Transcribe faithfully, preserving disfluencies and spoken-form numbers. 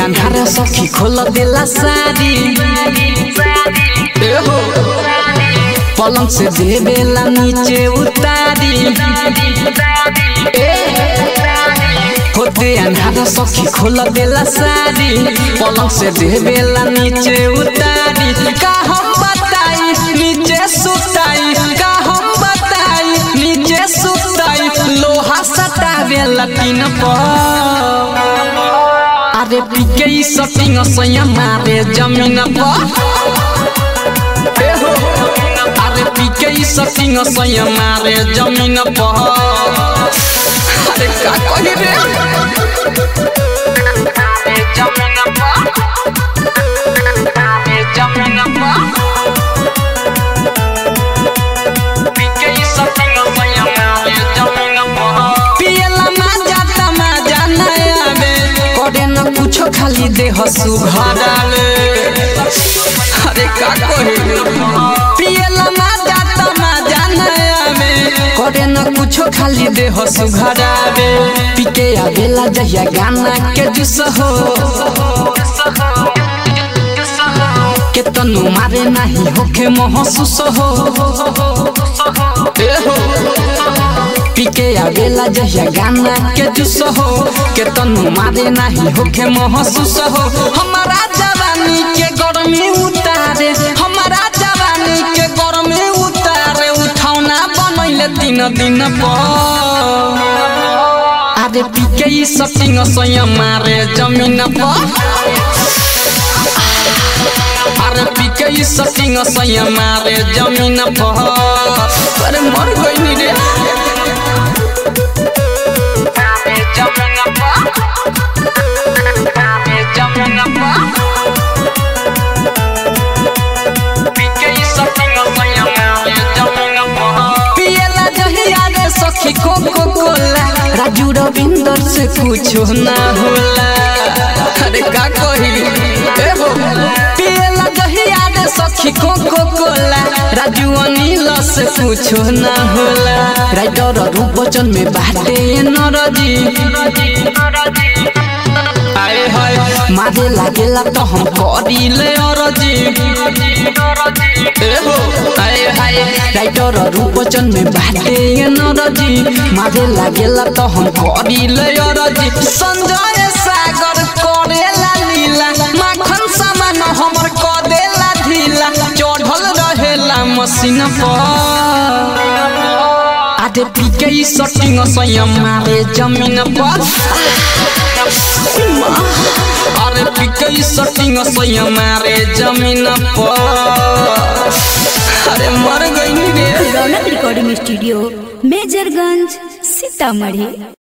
अंधार सखी खोल देला सारी पलंग से देवेला नीचे उतारी होते अंधार सखी खोल देला सारी पलंग से देवेला नीचे उतारी का हम बताई नीचे सुताई का हम बताई नीचे सुताई लोहा सटावेला तीन पर अरे पीके सटिंग सैया मारे जमीन पर अरे पीके सटिंग सैया मारे जमीन पर अरे का कही रे जमीन पर जमीन पर पीके सटिंग सैया मारे जमीन पर पियला मजा तमाजा नया बे करे न कुछो खाली देह सुघराले अरे का कही पियला मजा तमाजा नया बे करे न कुछो खाली देह सुघरावे पीके आवेला जहिया गाना के जुस हो के तनु मारे नहीं होके महसूस हो पीके आवेला जहिया गाना के जुस हो के तनु मारे नहीं होके महसूस हो हमारा जवानी के गर्मी उतारे हमारा जवानी के गर्मी उतारे उठौना बनैले तीन दिन पर अरे पीके सटिंग सैया मारे जमीन पर अरे पीके सटिंग सैया मारे जमीन पर अरे मर गई रे जमीन पर जमीन पर पीके सटिंग सैया मारे जमीन पर पियला जहिया रे सखी कोको कोला राजू रविंदर से कुछ ना होला अरे का कही ए हो पियला जहिया रे सखी कोको कोला राजू अनिल से कुछ ना होला राइटर रूपचन में बाटे नरजी आए हाय मारे लागेला तो हम करिले अरजी ए हो आए हाय राइटर रूपचन में बाटे नरजी मारे लागेला तो हम करिले अरजी संजय सागर करेला लीला माखन सामान हमर क देला ढीला चढ़ल रहेला मशीन पर आधे पीके सटिंग सैया मारे जमीन पर अरे पीके सटिंग सैया मारे जमीन पर अरे मर गई रे रौनक रिकॉर्डिंग स्टूडियो मेजरगंज सीतामढ़ी।